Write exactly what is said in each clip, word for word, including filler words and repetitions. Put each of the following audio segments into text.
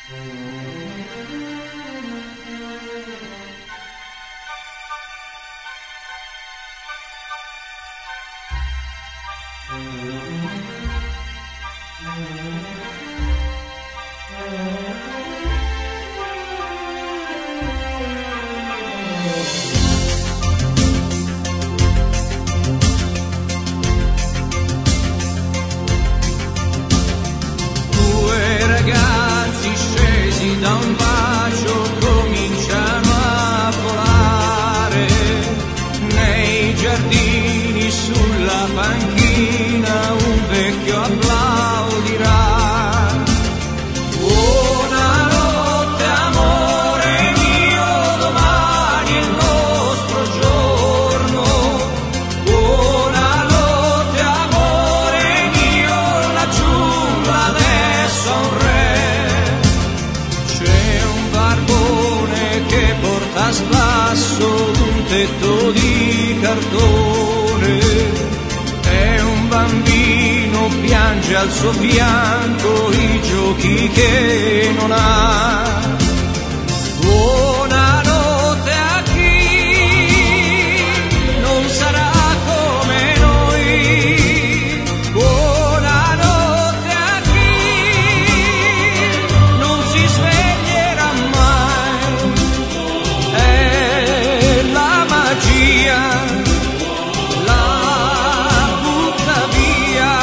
Due ragazzi scesi da un bacio cominciano a volare nei giardini, sulla panchina un vecchio applaudirà. Buonanotte amore mio, domani è il nostro giorno. Buonanotte amore mio, la giungla adesso ha un re. C'è un barbone che porta a spasso un tetto di cartone e un bambino piange al suo fianco i giochi che non ha. Buonanotte a chi non sarà come noi. Buonanotte a chi non si sveglierà mai. È la magia, la butta via.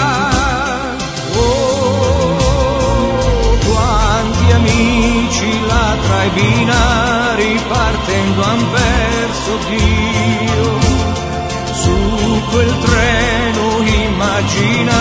Oh, quanti amici là tra i binari partendo han perso Dio. Su quel treno immaginario